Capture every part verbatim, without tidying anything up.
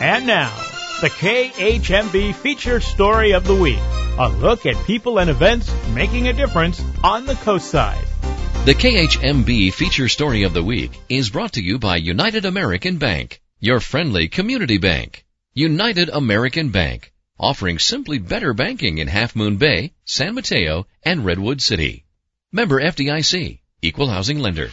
And now, the K H M B Featured Story of the Week. A look at people and events making a difference on the coast side. The K H M B Feature Story of the Week is brought to you by United American Bank, your friendly community bank. United American Bank, offering simply better banking in Half Moon Bay, San Mateo, and Redwood City. Member F D I C, Equal Housing Lender.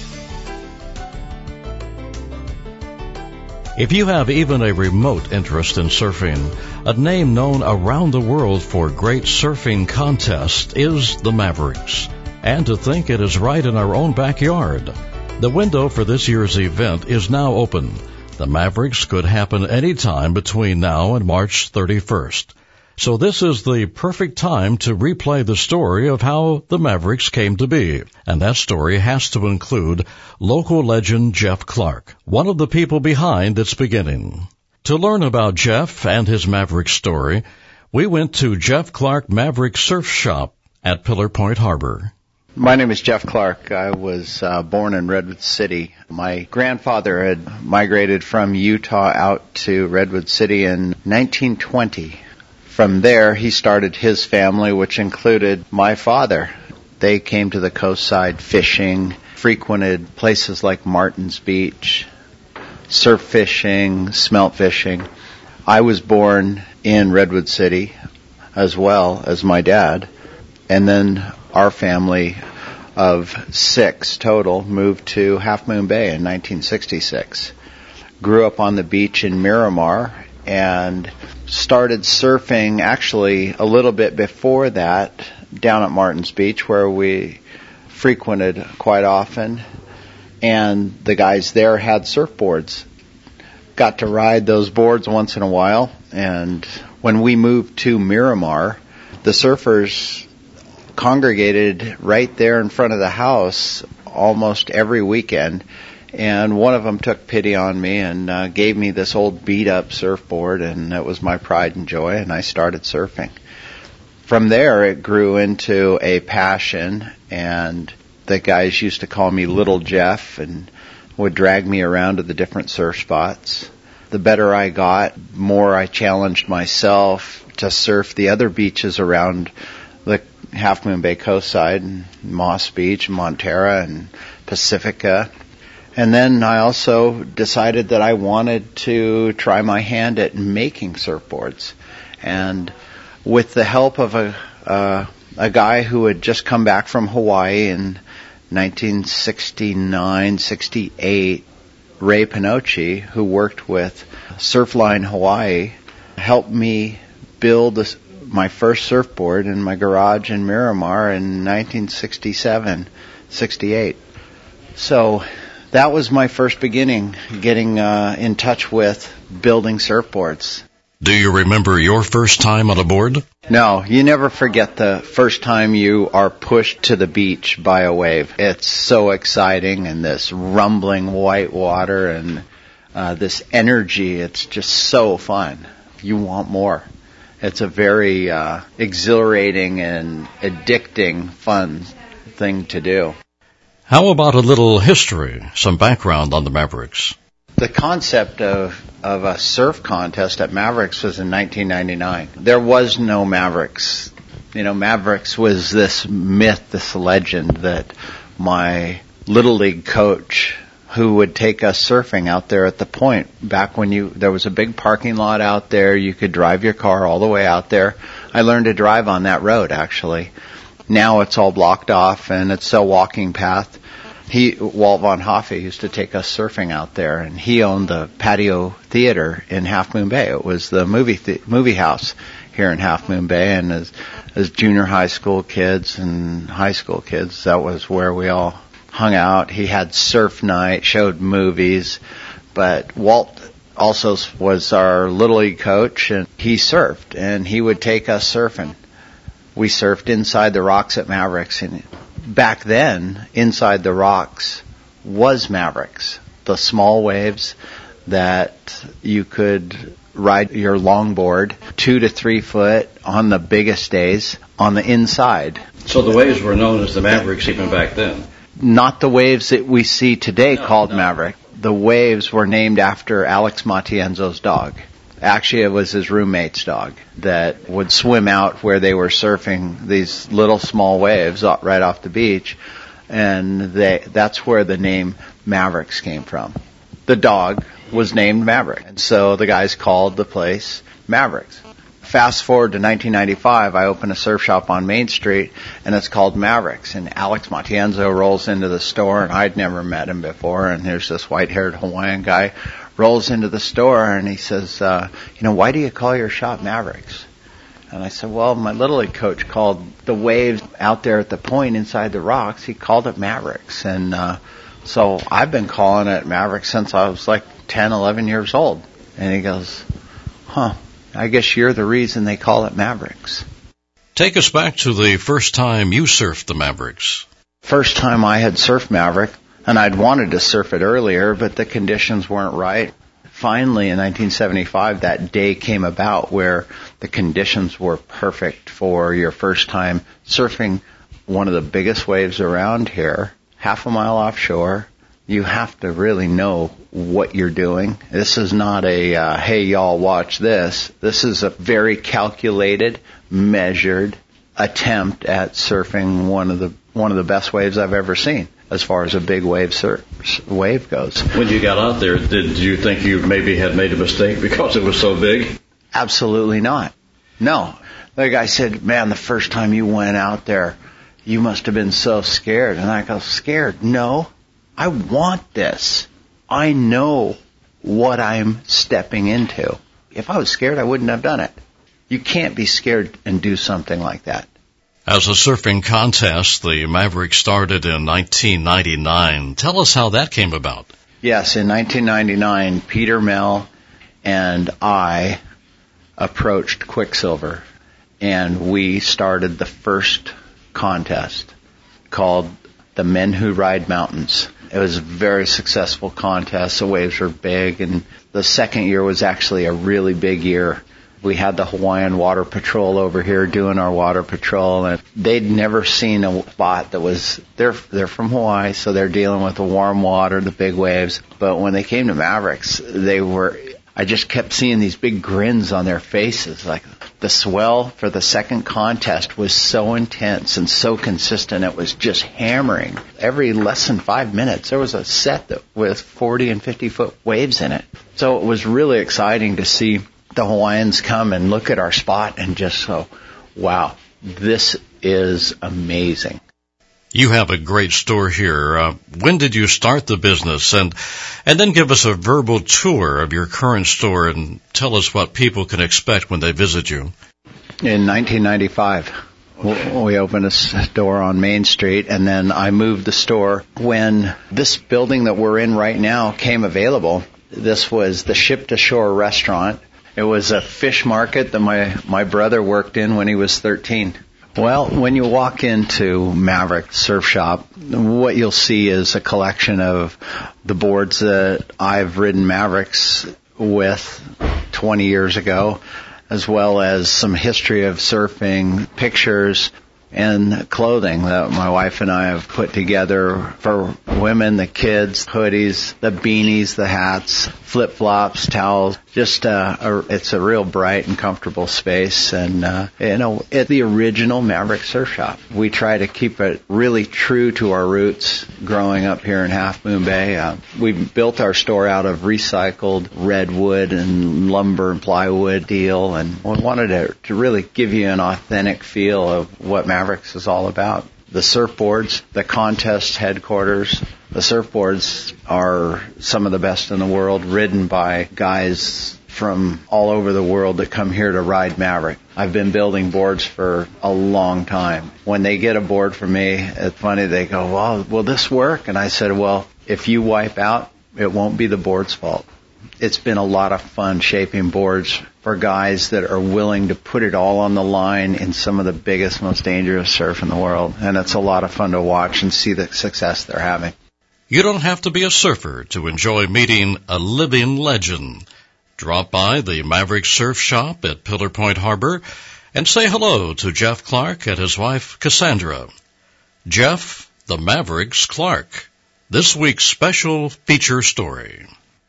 If you have even a remote interest in surfing, a name known around the world for great surfing contests is the Mavericks. And to think it is right in our own backyard. The window for this year's event is now open. The Mavericks could happen any time between now and March thirty-first. So this is the perfect time to replay the story of how the Mavericks came to be. And that story has to include local legend Jeff Clark, one of the people behind its beginning. To learn about Jeff and his Maverick story, we went to Jeff Clark Maverick Surf Shop at Pillar Point Harbor. My name is Jeff Clark. I was uh, born in Redwood City. My grandfather had migrated from Utah out to Redwood City in nineteen twenty. From there, he started his family, which included my father. They came to the coast side fishing, frequented places like Martin's Beach, surf fishing, smelt fishing. I was born in Redwood City as well as my dad. And then our family of six total moved to Half Moon Bay in nineteen sixty-six. Grew up on the beach in Miramar and started surfing actually a little bit before that down at Martin's Beach, where we frequented quite often. And the guys there had surfboards. Got to ride those boards once in a while. And when we moved to Miramar, the surfers congregated right there in front of the house almost every weekend. And one of them took pity on me and uh, gave me this old beat-up surfboard, and that was my pride and joy, and I started surfing. From there, it grew into a passion, and the guys used to call me Little Jeff and would drag me around to the different surf spots. The better I got, more I challenged myself to surf the other beaches around the Half Moon Bay coast side, Moss Beach, Montara, and Pacifica. And then I also decided that I wanted to try my hand at making surfboards. And with the help of a uh, a guy who had just come back from Hawaii in nineteen sixty-nine, sixty-eight, Ray Pinocchi, who worked with Surfline Hawaii, helped me build a, my first surfboard in my garage in Miramar in nineteen sixty-seven, sixty-eight. So that was my first beginning, getting uh, in touch with building surfboards. Do you remember your first time on a board? No, you never forget the first time you are pushed to the beach by a wave. It's so exciting, and this rumbling white water and uh, this energy, it's just so fun. You want more. It's a very uh, exhilarating and addicting, fun thing to do. How about a little history, some background on the Mavericks? The concept of, of a surf contest at Mavericks was in nineteen ninety-nine. There was no Mavericks. You know, Mavericks was this myth, this legend that my Little League coach, who would take us surfing out there at the point, back when you there was a big parking lot out there, you could drive your car all the way out there. I learned to drive on that road, actually. Now it's all blocked off, and it's a walking path. He, Walt Von Hoffe, used to take us surfing out there, and he owned the Patio Theater in Half Moon Bay. It was the movie th- movie house here in Half Moon Bay, and as, as junior high school kids and high school kids, that was where we all hung out. He had surf night, showed movies, but Walt also was our Little League coach, and he surfed, and he would take us surfing. We surfed inside the rocks at Mavericks, and back then, inside the rocks was Mavericks, the small waves that you could ride your longboard two to three foot on the biggest days on the inside. So the waves were known as the Mavericks even back then? Not the waves that we see today no, called no. Maverick. the waves were named after Alex Matienzo's dog. Actually, it was his roommate's dog that would swim out where they were surfing these little small waves right off the beach, and they, that's where the name Mavericks came from. The dog was named Maverick, and so the guys called the place Mavericks. Fast forward to nineteen ninety-five, I opened a surf shop on Main Street, and it's called Mavericks. And Alex Matienzo rolls into the store, and I'd never met him before, and there's this white-haired Hawaiian guy rolls into the store, and he says, uh, you know, why do you call your shop Mavericks? And I said, well, my Little League coach called the waves out there at the point inside the rocks, he called it Mavericks. And uh, so I've been calling it Mavericks since I was like ten, eleven years old. And he goes, huh. I guess you're the reason they call it Mavericks. Take us back to the first time you surfed the Mavericks. First time I had surfed Maverick, and I'd wanted to surf it earlier, but the conditions weren't right. Finally, in nineteen seventy-five, that day came about where the conditions were perfect for your first time surfing one of the biggest waves around here, half a mile offshore. You have to really know what you're doing. This is not a, uh, hey, y'all, watch this. This is a very calculated, measured attempt at surfing one of the one of the best waves I've ever seen as far as a big wave surf, wave goes. When you got out there, did you think you maybe had made a mistake because it was so big? Absolutely not. No. The guy said, man, the first time you went out there, you must have been so scared. And I go, scared? No. I want this. I know what I'm stepping into. If I was scared, I wouldn't have done it. You can't be scared and do something like that. As a surfing contest, the Maverick started in nineteen ninety-nine. Tell us how that came about. Yes, in nineteen ninety-nine, Peter Mell and I approached Quiksilver, and we started the first contest called the Men Who Ride Mountains. It was a very successful contest. The waves were big, and the second year was actually a really big year. We had the Hawaiian Water Patrol over here doing our water patrol, and they'd never seen a spot that was, they're, they're from Hawaii, so they're dealing with the warm water, the big waves. But when they came to Mavericks, they were, I just kept seeing these big grins on their faces. Like the swell for the second contest was so intense and so consistent, it was just hammering. Every less than five minutes, there was a set that with forty and fifty foot waves in it. So it was really exciting to see the Hawaiians come and look at our spot and just go, wow, this is amazing. You have a great store here. Uh, when did you start the business? And and then give us a verbal tour of your current store and tell us what people can expect when they visit you. In nineteen ninety-five, we opened a store on Main Street, and then I moved the store when this building that we're in right now came available. This was the Ship to Shore restaurant. It was a fish market that my, my brother worked in when he was thirteen. Well, when you walk into Maverick Surf Shop, what you'll see is a collection of the boards that I've ridden Mavericks with twenty years ago, as well as some history of surfing, pictures, and clothing that my wife and I have put together for women, the kids, hoodies, the beanies, the hats, flip-flops, towels. Just uh, a, it's a real bright and comfortable space, and uh, you know, it's the original Maverick Surf Shop. We try to keep it really true to our roots. Growing up here in Half Moon Bay, uh, we built our store out of recycled redwood and lumber and plywood deal, and we wanted to, to really give you an authentic feel of what Mavericks is all about. The surfboards, the contest headquarters. The surfboards are some of the best in the world, ridden by guys from all over the world that come here to ride Maverick. I've been building boards for a long time. When they get a board from me, it's funny, they go, well, will this work? And I said, well, if you wipe out, it won't be the board's fault. It's been a lot of fun shaping boards for guys that are willing to put it all on the line in some of the biggest, most dangerous surf in the world. And it's a lot of fun to watch and see the success they're having. You don't have to be a surfer to enjoy meeting a living legend. Drop by the Maverick Surf Shop at Pillar Point Harbor and say hello to Jeff Clark and his wife, Cassandra. Jeff, the Mavericks Clark. This week's special feature story.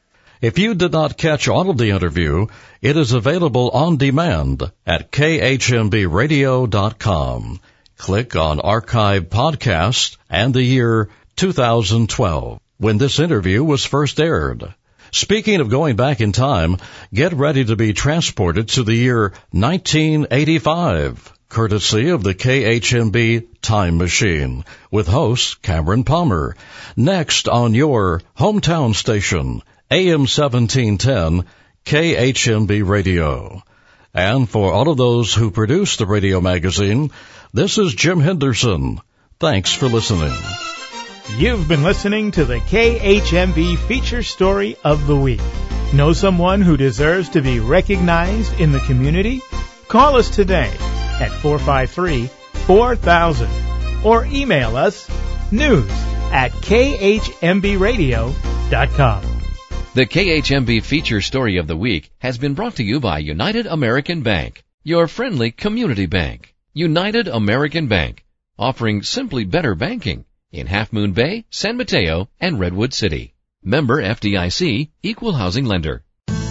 If you did not catch all of the interview, it is available on demand at K H M B radio dot com. Click on Archive Podcast and the year two thousand twelve, when this interview was first aired. Speaking of going back in time, get ready to be transported to the year nineteen eighty-five, courtesy of the K H M B Time Machine, with host Cameron Palmer. Next on your hometown station, A M seventeen ten, K H M B Radio. And for all of those who produce the radio magazine, this is Jim Henderson. Thanks for listening. You've been listening to the K H M B Feature Story of the Week. Know someone who deserves to be recognized in the community? Call us today at four five three, four thousand or email us news at K H M B radio dot com. The K H M B Feature Story of the Week has been brought to you by United American Bank, your friendly community bank. United American Bank, offering simply better banking in Half Moon Bay, San Mateo, and Redwood City. Member F D I C, Equal Housing Lender.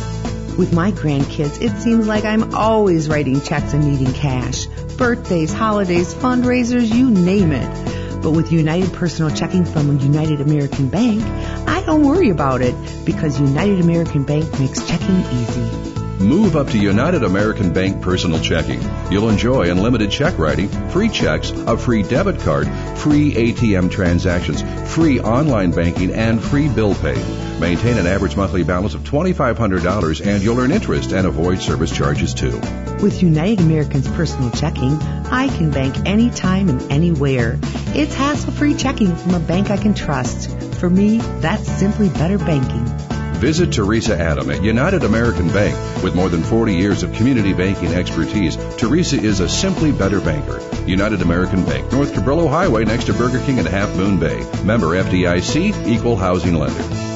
With my grandkids, it seems like I'm always writing checks and needing cash. Birthdays, holidays, fundraisers, you name it. But with United Personal Checking from United American Bank, I don't worry about it because United American Bank makes checking easy. Move up to United American Bank Personal Checking. You'll enjoy unlimited check writing, free checks, a free debit card, free A T M transactions, free online banking, and free bill pay. Maintain an average monthly balance of two thousand five hundred dollars and you'll earn interest and avoid service charges too. With United American's Personal Checking, I can bank anytime and anywhere. It's hassle-free checking from a bank I can trust. For me, that's simply better banking. Visit Teresa Adam at United American Bank. With more than forty years of community banking expertise, Teresa is a simply better banker. United American Bank, North Cabrillo Highway next to Burger King and Half Moon Bay. Member F D I C, Equal Housing Lender.